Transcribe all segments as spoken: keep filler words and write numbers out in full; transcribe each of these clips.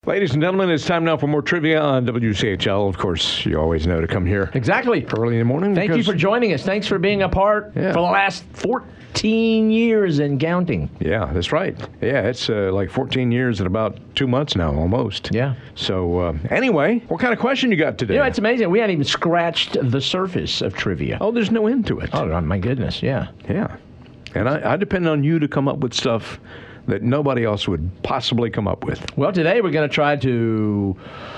Ladies and gentlemen, it's time now for more trivia on W C H L. Of course, you always know to come here Exactly. early in the morning. Thank you because- for joining us. Thanks for being a part Yeah. for the last fourteen years and counting. Yeah, that's right. Yeah, it's uh, like fourteen years and about two months now, almost. Yeah. So, uh, anyway, what kind of question you got today? You know, it's amazing. We hadn't even scratched the surface of trivia. Oh, there's no end to it. Oh, my goodness, yeah. Yeah. And I, I depend on you to come up with stuff that nobody else would possibly come up with. Well, today we're going to try to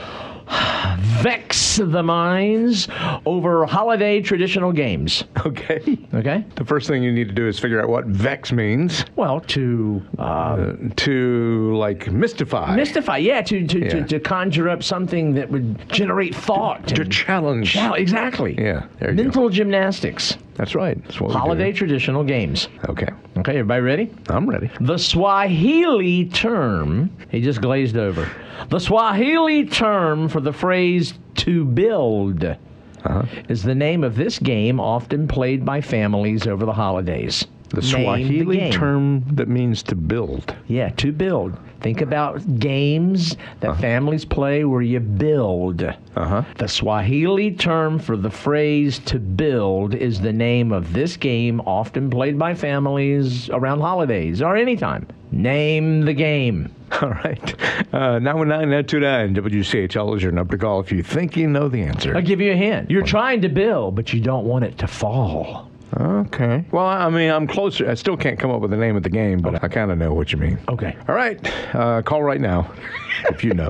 vex the minds over holiday traditional games. Okay. Okay? The first thing you need to do is figure out what vex means. Well, to uh, Uh, to, like, mystify. mystify, yeah, to, to, Yeah. To, to conjure up something that would generate thought. to and- challenge. Chal- exactly. Yeah, there you Mental gymnastics. That's right. That's what we do. Holiday traditional games. Okay. Okay, everybody ready? I'm ready. The Swahili term, he just glazed over. The Swahili term for the phrase to build Uh-huh. is the name of this game often played by families over the holidays. The Name Swahili the game. term that means to build. Yeah, to build. Think about games that families play where you build. Uh-huh. The Swahili term for the phrase to build is the name of this game often played by families around holidays or anytime. Name the game. All right. Uh, nine one nine, nine two nine, W C H L is your number to call if you think you know the answer. I'll give you a hint. You're trying to build, but you don't want it to fall. Okay. Well, I mean, I'm closer. I still can't come up with the name of the game, but I kind of know what you mean. Okay. All right. Uh, call right now if you know.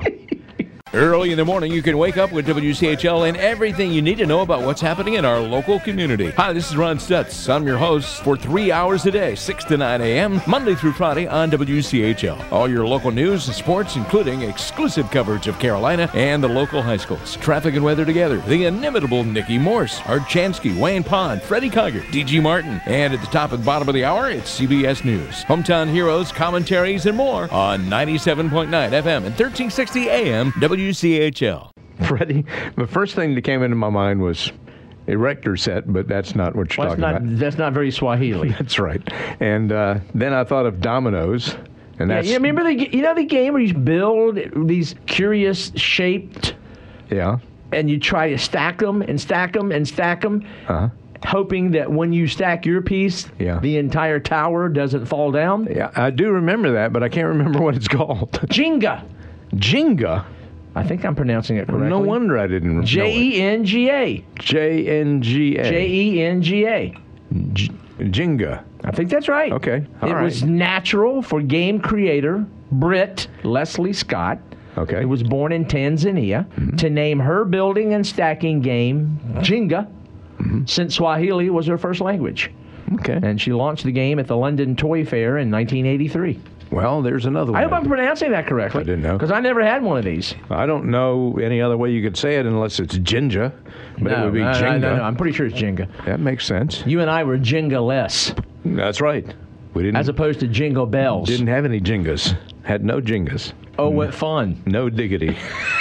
Early in the morning, you can wake up with W C H L and everything you need to know about what's happening in our local community. Hi, this is Ron Stutz. I'm your host for three hours a day, six to nine a.m., Monday through Friday on W C H L. All your local news and sports, including exclusive coverage of Carolina and the local high schools. Traffic and weather together. The inimitable Nikki Morse, Art Chansky, Wayne Pond, Freddie Coggart, D G Martin. And at the top and bottom of the hour, it's C B S News. Hometown heroes, commentaries, and more on ninety-seven point nine F M and thirteen sixty A M W C H L. Freddie, the first thing that came into my mind was erector set, but that's not what you're Well, that's talking not about. that's not very Swahili. That's right. And uh, then I thought of dominoes, and Yeah, that's you remember the you know the game where you build these curious shaped yeah. and you try to stack them and stack them and stack them, Uh-huh. hoping that when you stack your piece, Yeah. the entire tower doesn't fall down. Yeah, I do remember that, but I can't remember what it's called. Jenga. Jenga. I think I'm pronouncing it correctly. No wonder I didn't know J E N G A. it. J N G A. J E N G A. J- Jenga. I think that's right. Okay, all it right. was natural for game creator Brit Leslie Scott. Okay. Who was born in Tanzania to name her building and stacking game Jenga, since Swahili was her first language. Okay. And she launched the game at the London Toy Fair in nineteen eighty-three. Well, there's another one. I hope I'm pronouncing that correctly. I didn't know. Because I never had one of these. I don't know any other way you could say it unless it's Jinja, but it no, would be no, Jenga. no, no, I'm pretty sure it's Jenga. That makes sense. You and I were Jenga-less, That's right. We didn't as opposed to Jingle Bells. didn't have any Jingas. Had no Jingas. Oh, what fun. No diggity.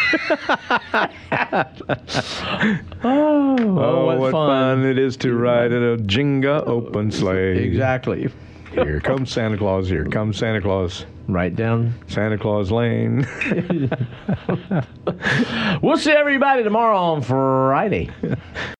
Oh, Oh, what, fun it is to ride in a Jenga open sleigh. Exactly. Here comes Santa Claus. Here comes Santa Claus. Right down. Santa Claus Lane. We'll see everybody tomorrow on Friday.